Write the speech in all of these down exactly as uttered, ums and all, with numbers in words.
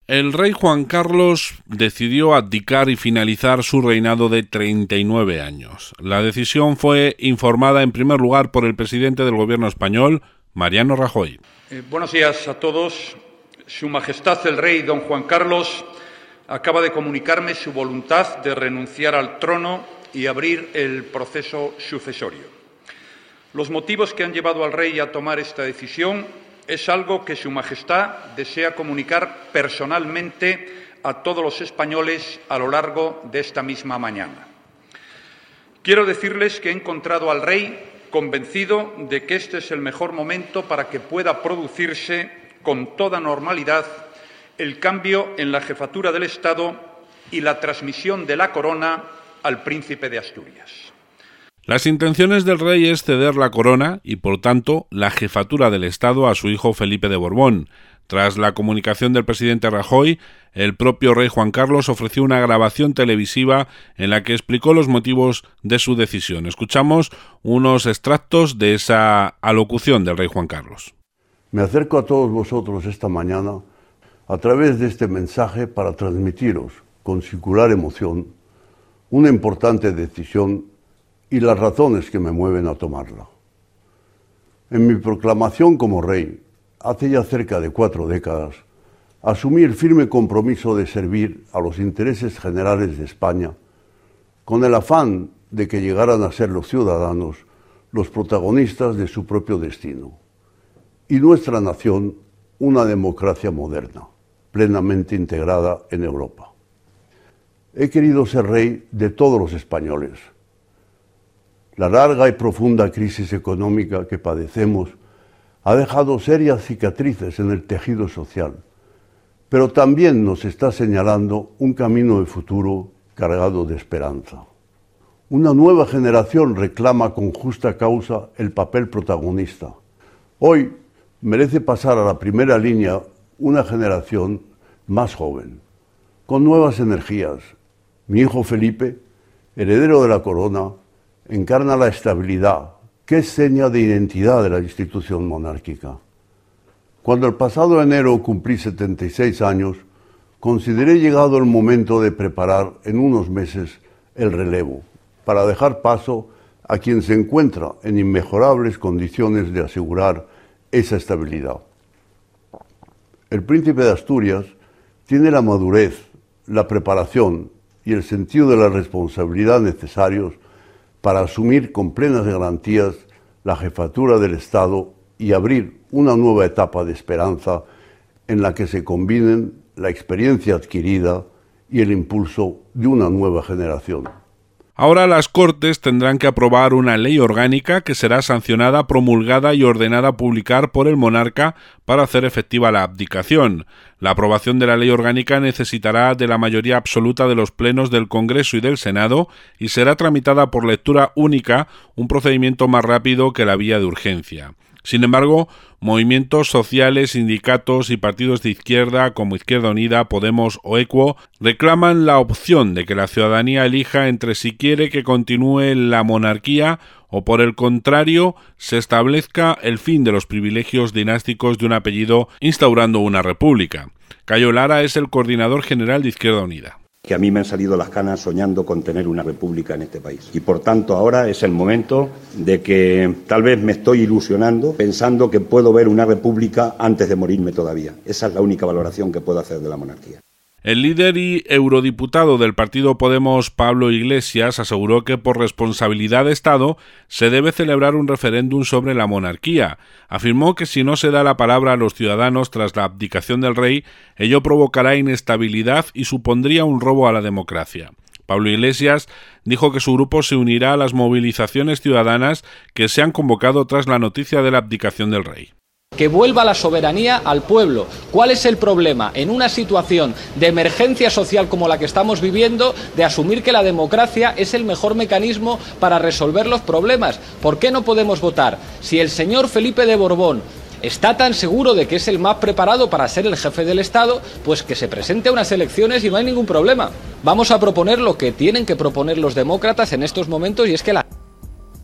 El rey Juan Carlos decidió abdicar y finalizar su reinado de treinta y nueve años. La decisión fue informada en primer lugar por el presidente del gobierno español, Mariano Rajoy. Eh, buenos días a todos. Su Majestad el Rey Don Juan Carlos acaba de comunicarme su voluntad de renunciar al trono y abrir el proceso sucesorio. Los motivos que han llevado al rey a tomar esta decisión es algo que Su Majestad desea comunicar personalmente a todos los españoles a lo largo de esta misma mañana. Quiero decirles que he encontrado al rey convencido de que este es el mejor momento para que pueda producirse con toda normalidad el cambio en la jefatura del Estado y la transmisión de la corona al príncipe de Asturias. Las intenciones del rey es ceder la corona y, por tanto, la jefatura del Estado a su hijo Felipe de Borbón. Tras la comunicación del presidente Rajoy, el propio rey Juan Carlos ofreció una grabación televisiva en la que explicó los motivos de su decisión. Escuchamos unos extractos de esa alocución del rey Juan Carlos. Me acerco a todos vosotros esta mañana a través de este mensaje para transmitiros con singular emoción una importante decisión y las razones que me mueven a tomarla. En mi proclamación como rey, hace ya cerca de cuatro décadas, asumí el firme compromiso de servir a los intereses generales de España, con el afán de que llegaran a ser los ciudadanos los protagonistas de su propio destino, y nuestra nación una democracia moderna, plenamente integrada en Europa. He querido ser rey de todos los españoles. La larga y profunda crisis económica que padecemos ha dejado serias cicatrices en el tejido social, pero también nos está señalando un camino de futuro cargado de esperanza. Una nueva generación reclama con justa causa el papel protagonista. Hoy merece pasar a la primera línea una generación más joven, con nuevas energías. Mi hijo Felipe, heredero de la corona, encarna la estabilidad, que es seña de identidad de la institución monárquica. Cuando el pasado enero cumplí setenta y seis años, consideré llegado el momento de preparar en unos meses el relevo, para dejar paso a quien se encuentra en inmejorables condiciones de asegurar esa estabilidad. El príncipe de Asturias tiene la madurez, la preparación y el sentido de la responsabilidad necesarios para asumir con plenas garantías la jefatura del Estado y abrir una nueva etapa de esperanza en la que se combinen la experiencia adquirida y el impulso de una nueva generación. Ahora las Cortes tendrán que aprobar una ley orgánica que será sancionada, promulgada y ordenada a publicar por el monarca para hacer efectiva la abdicación. La aprobación de la ley orgánica necesitará de la mayoría absoluta de los plenos del Congreso y del Senado y será tramitada por lectura única, un procedimiento más rápido que la vía de urgencia. Sin embargo, movimientos sociales, sindicatos y partidos de izquierda como Izquierda Unida, Podemos o Equo reclaman la opción de que la ciudadanía elija entre si quiere que continúe la monarquía o, por el contrario, se establezca el fin de los privilegios dinásticos de un apellido instaurando una república. Cayo Lara es el coordinador general de Izquierda Unida. Que a mí me han salido las canas soñando con tener una república en este país. Y por tanto ahora es el momento de que tal vez me estoy ilusionando pensando que puedo ver una república antes de morirme todavía. Esa es la única valoración que puedo hacer de la monarquía. El líder y eurodiputado del partido Podemos, Pablo Iglesias, aseguró que por responsabilidad de Estado se debe celebrar un referéndum sobre la monarquía. Afirmó que si no se da la palabra a los ciudadanos tras la abdicación del rey, ello provocará inestabilidad y supondría un robo a la democracia. Pablo Iglesias dijo que su grupo se unirá a las movilizaciones ciudadanas que se han convocado tras la noticia de la abdicación del rey. Que vuelva la soberanía al pueblo. ¿Cuál es el problema en una situación de emergencia social como la que estamos viviendo de asumir que la democracia es el mejor mecanismo para resolver los problemas? ¿Por qué no podemos votar? Si el señor Felipe de Borbón está tan seguro de que es el más preparado para ser el jefe del Estado, pues que se presente a unas elecciones y no hay ningún problema. Vamos a proponer lo que tienen que proponer los demócratas en estos momentos y es que la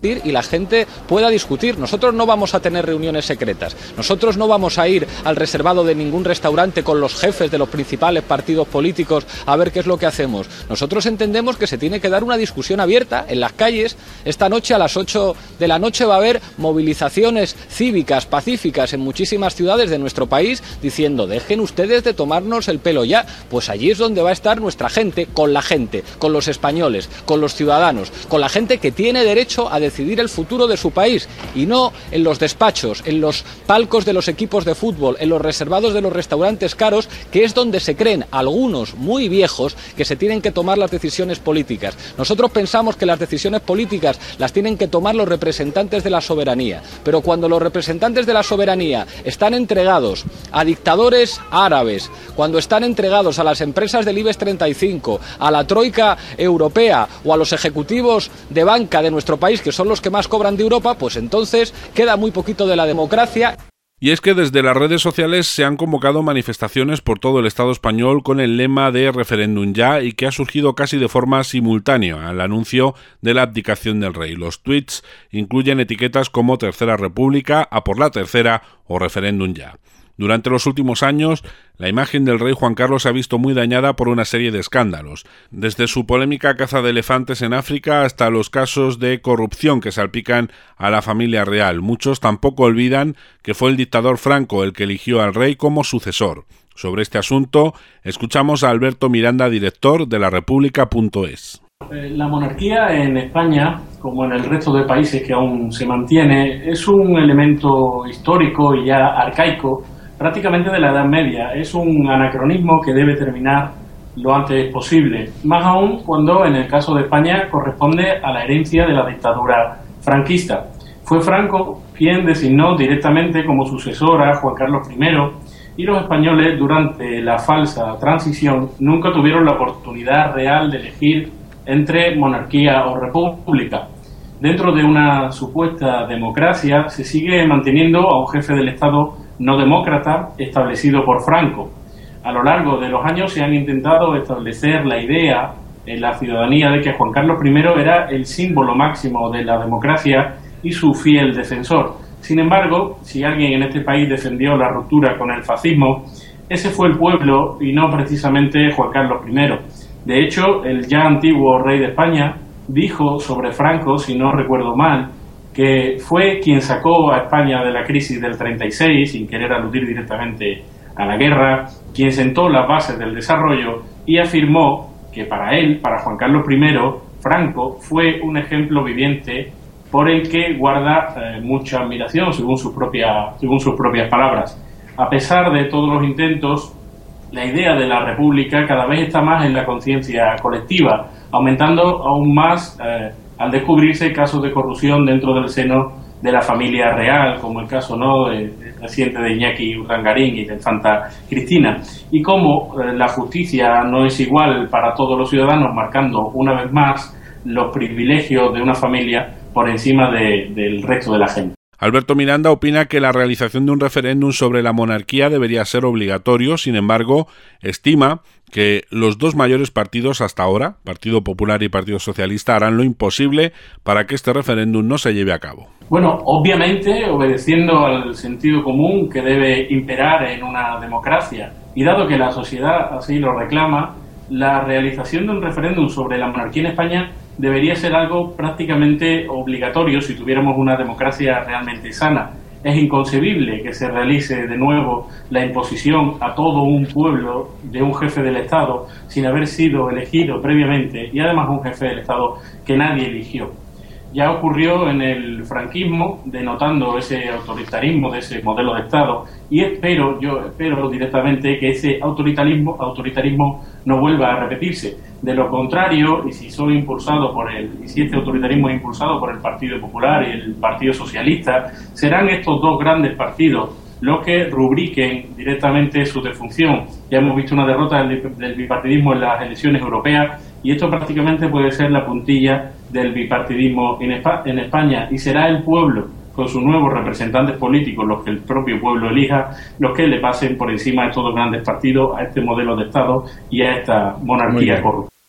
y la gente pueda discutir. Nosotros no vamos a tener reuniones secretas, nosotros no vamos a ir al reservado de ningún restaurante con los jefes de los principales partidos políticos a ver qué es lo que hacemos. Nosotros entendemos que se tiene que dar una discusión abierta en las calles. Esta noche a las ocho de la noche va a haber movilizaciones cívicas, pacíficas en muchísimas ciudades de nuestro país diciendo dejen ustedes de tomarnos el pelo ya. Pues allí es donde va a estar nuestra gente, con la gente, con los españoles, con los ciudadanos, con la gente que tiene derecho a decidir decidir el futuro de su país y no en los despachos, en los palcos de los equipos de fútbol, en los reservados de los restaurantes caros, que es donde se creen algunos muy viejos que se tienen que tomar las decisiones políticas. Nosotros pensamos que las decisiones políticas las tienen que tomar los representantes de la soberanía, pero cuando los representantes de la soberanía están entregados a dictadores árabes, cuando están entregados a las empresas del IBEX treinta y cinco, a la troika europea o a los ejecutivos de banca de nuestro país, que son los que más cobran de Europa, pues entonces queda muy poquito de la democracia. Y es que desde las redes sociales se han convocado manifestaciones por todo el Estado español con el lema de Referéndum Ya, y que ha surgido casi de forma simultánea al anuncio de la abdicación del rey. Los tweets incluyen etiquetas como Tercera República, A por la Tercera o Referéndum Ya. Durante los últimos años, la imagen del rey Juan Carlos se ha visto muy dañada por una serie de escándalos, desde su polémica caza de elefantes en África hasta los casos de corrupción que salpican a la familia real. Muchos tampoco olvidan que fue el dictador Franco el que eligió al rey como sucesor. Sobre este asunto, escuchamos a Alberto Miranda, director de la república punto es. La monarquía en España, como en el resto de países que aún se mantiene, es un elemento histórico y ya arcaico, prácticamente de la Edad Media. Es un anacronismo que debe terminar lo antes posible, más aún cuando en el caso de España corresponde a la herencia de la dictadura franquista. Fue Franco quien designó directamente como sucesor a Juan Carlos primero, y los españoles durante la falsa transición nunca tuvieron la oportunidad real de elegir entre monarquía o república. Dentro de una supuesta democracia se sigue manteniendo a un jefe del Estado no demócrata establecido por Franco. A lo largo de los años se han intentado establecer la idea en la ciudadanía de que Juan Carlos primero era el símbolo máximo de la democracia y su fiel defensor. Sin embargo, si alguien en este país defendió la ruptura con el fascismo, ese fue el pueblo y no precisamente Juan Carlos primero. De hecho, el ya antiguo rey de España dijo sobre Franco, si no recuerdo mal, que fue quien sacó a España de la crisis del treinta y seis, sin querer aludir directamente a la guerra, quien sentó las bases del desarrollo y afirmó que para él, para Juan Carlos primero, Franco fue un ejemplo viviente por el que guarda eh, mucha admiración, según sus propias, según sus propias palabras. A pesar de todos los intentos, la idea de la república cada vez está más en la conciencia colectiva, aumentando aún más eh, al descubrirse casos de corrupción dentro del seno de la familia real, como el caso no de, de, reciente de Iñaki Urdangarín y de infanta Cristina, y cómo eh, la justicia no es igual para todos los ciudadanos, marcando una vez más los privilegios de una familia por encima de, del resto de la gente. Alberto Miranda opina que la realización de un referéndum sobre la monarquía debería ser obligatorio. Sin embargo, estima que los dos mayores partidos hasta ahora, Partido Popular y Partido Socialista, harán lo imposible para que este referéndum no se lleve a cabo. Bueno, obviamente obedeciendo al sentido común que debe imperar en una democracia, y dado que la sociedad así lo reclama, la realización de un referéndum sobre la monarquía en España debería ser algo prácticamente obligatorio si tuviéramos una democracia realmente sana. Es inconcebible que se realice de nuevo la imposición a todo un pueblo de un jefe del Estado sin haber sido elegido previamente, y además un jefe del Estado que nadie eligió. Ya ocurrió en el franquismo, denotando ese autoritarismo de ese modelo de Estado, y espero, yo espero directamente que ese autoritarismo, autoritarismo no vuelva a repetirse. De lo contrario, y si son impulsados por el, y si este autoritarismo es impulsado por el Partido Popular y el Partido Socialista, serán estos dos grandes partidos los que rubriquen directamente su defunción. Ya hemos visto una derrota del, del bipartidismo en las elecciones europeas, y esto prácticamente puede ser la puntilla del bipartidismo en, Espa- en España, y será el pueblo, con sus nuevos representantes políticos, los que el propio pueblo elija, los que le pasen por encima de estos grandes partidos, a este modelo de Estado y a esta monarquía corrupta.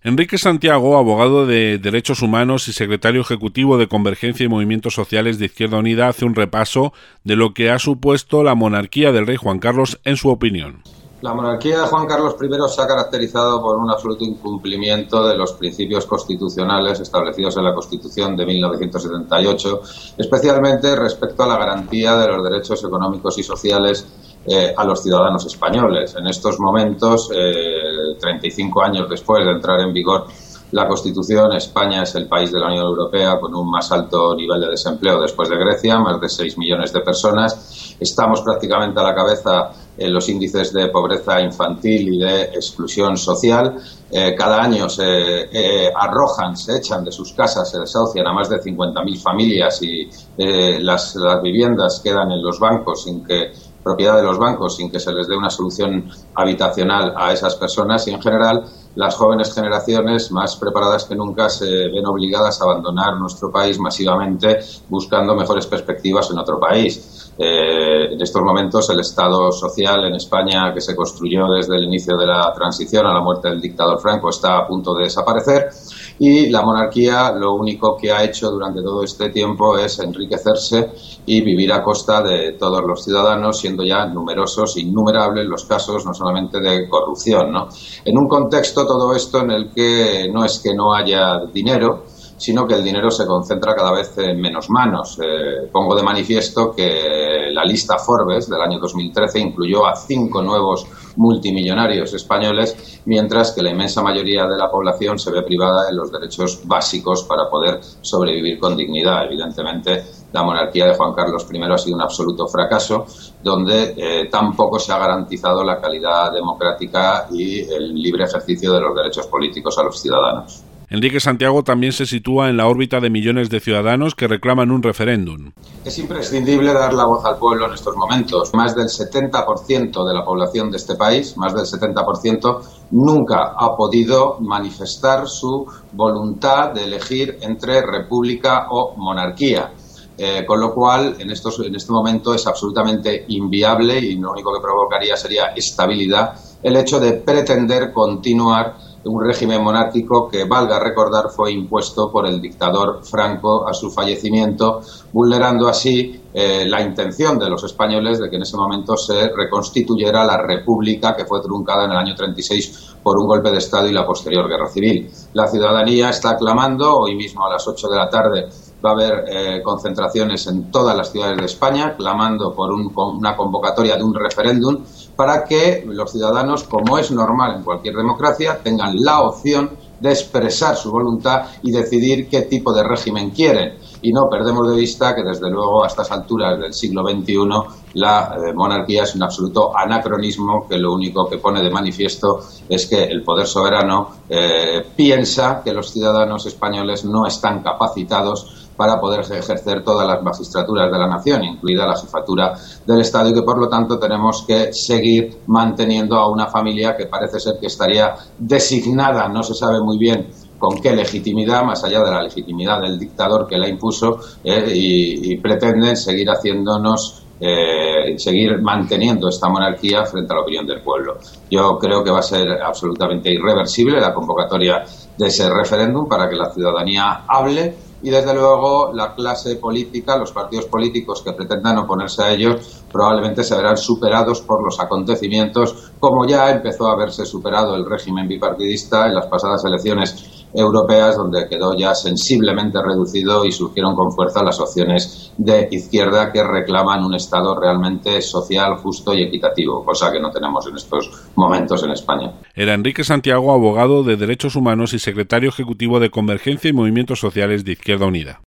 Enrique Santiago, abogado de Derechos Humanos y secretario ejecutivo de Convergencia y Movimientos Sociales de Izquierda Unida, hace un repaso de lo que ha supuesto la monarquía del rey Juan Carlos en su opinión. La monarquía de Juan Carlos primero se ha caracterizado por un absoluto incumplimiento de los principios constitucionales establecidos en la Constitución de mil novecientos setenta y ocho, especialmente respecto a la garantía de los derechos económicos y sociales eh, a los ciudadanos españoles. En estos momentos, eh, treinta y cinco años después de entrar en vigor la Constitución, España es el país de la Unión Europea con un más alto nivel de desempleo después de Grecia, más de seis millones de personas. Estamos prácticamente a la cabeza en los índices de pobreza infantil y de exclusión social. Eh, cada año se eh, arrojan, se echan de sus casas, se desahucian a más de cincuenta mil familias y eh, las, las viviendas quedan en los bancos sin que propiedad de los bancos sin que se les dé una solución habitacional a esas personas, y en general las jóvenes generaciones más preparadas que nunca se ven obligadas a abandonar nuestro país masivamente buscando mejores perspectivas en otro país. Eh, en estos momentos el Estado social en España, que se construyó desde el inicio de la transición a la muerte del dictador Franco, está a punto de desaparecer, y la monarquía lo único que ha hecho durante todo este tiempo es enriquecerse y vivir a costa de todos los ciudadanos, siendo ya numerosos, innumerables los casos no solamente de corrupción, ¿no? En un contexto todo esto en el que no es que no haya dinero, sino que el dinero se concentra cada vez en menos manos. Eh, pongo de manifiesto que la lista Forbes del año dos mil trece incluyó a cinco nuevos multimillonarios españoles, mientras que la inmensa mayoría de la población se ve privada de los derechos básicos para poder sobrevivir con dignidad. Evidentemente, la monarquía de Juan Carlos primero ha sido un absoluto fracaso, donde eh, tampoco se ha garantizado la calidad democrática y el libre ejercicio de los derechos políticos a los ciudadanos. Enrique Santiago también se sitúa en la órbita de millones de ciudadanos que reclaman un referéndum. Es imprescindible dar la voz al pueblo en estos momentos. Más del setenta por ciento de la población de este país, más del setenta por ciento, nunca ha podido manifestar su voluntad de elegir entre república o monarquía. Eh, con lo cual, en, estos, en este momento es absolutamente inviable, y lo único que provocaría sería estabilidad el hecho de pretender continuar un régimen monárquico que, valga recordar, fue impuesto por el dictador Franco a su fallecimiento, vulnerando así eh, la intención de los españoles de que en ese momento se reconstituyera la república que fue truncada en el año treinta y seis por un golpe de Estado y la posterior guerra civil. La ciudadanía está clamando. Hoy mismo a las ocho de la tarde va a haber eh, concentraciones en todas las ciudades de España clamando por un, una convocatoria de un referéndum para que los ciudadanos, como es normal en cualquier democracia, tengan la opción de expresar su voluntad y decidir qué tipo de régimen quieren. Y no perdemos de vista que, desde luego, a estas alturas del siglo veintiuno, la eh, monarquía es un absoluto anacronismo que lo único que pone de manifiesto es que el poder soberano eh, piensa que los ciudadanos españoles no están capacitados para poder ejercer todas las magistraturas de la nación, incluida la jefatura del Estado, y que por lo tanto tenemos que seguir manteniendo a una familia que parece ser que estaría designada, no se sabe muy bien con qué legitimidad, más allá de la legitimidad del dictador que la impuso, eh, y, y pretenden seguir haciéndonos Eh, seguir manteniendo esta monarquía frente a la opinión del pueblo. Yo creo que va a ser absolutamente irreversible la convocatoria de ese referéndum para que la ciudadanía hable, y desde luego la clase política, los partidos políticos que pretendan oponerse a ellos, probablemente se verán superados por los acontecimientos, como ya empezó a haberse superado el régimen bipartidista en las pasadas elecciones europeas, donde quedó ya sensiblemente reducido y surgieron con fuerza las opciones de izquierda que reclaman un Estado realmente social, justo y equitativo, cosa que no tenemos en estos momentos en España. Era Enrique Santiago, abogado de Derechos Humanos y secretario ejecutivo de Convergencia y Movimientos Sociales de Izquierda Unida.